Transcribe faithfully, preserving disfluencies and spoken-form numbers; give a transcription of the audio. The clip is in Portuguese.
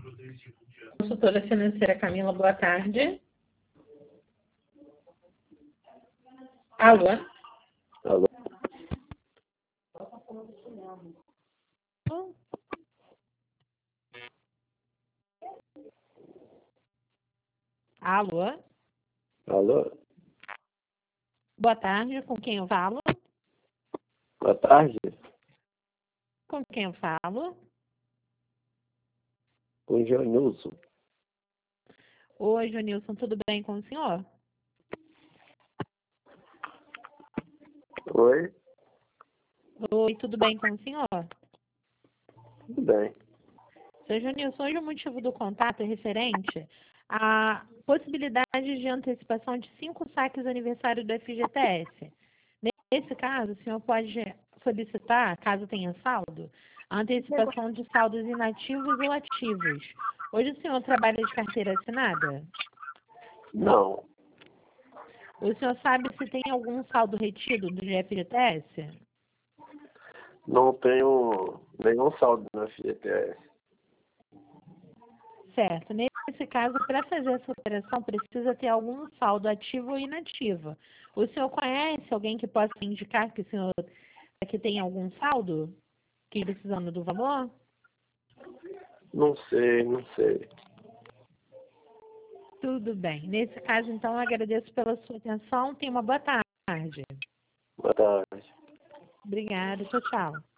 Consultora financeira Camila, boa tarde. Alô? Alô? Alô? Alô? Boa tarde, com quem eu falo? Boa tarde. Com quem eu falo? Com o Janilson. Oi, Jonilson, tudo bem com o senhor? Oi? Oi, tudo bem com o senhor? Tudo bem. Seu Jonilson, hoje o motivo do contato é referente à possibilidade de antecipação de cinco saques aniversário do F G T S. Nesse caso, o senhor pode solicitar, caso tenha saldo, a antecipação de saldos inativos ou ativos. Hoje o senhor trabalha de carteira assinada? Não. O senhor sabe se tem algum saldo retido do F G T S? Não tenho nenhum saldo no F G T S. Certo. Nesse caso, para fazer essa operação, precisa ter algum saldo ativo ou inativo. O senhor conhece alguém que possa indicar que o senhor que tem algum saldo? Que precisando do valor? Não sei, não sei. Tudo bem. Nesse caso, então, eu agradeço pela sua atenção. Tenha uma boa tarde. Boa tarde. Obrigada. Tchau, tchau.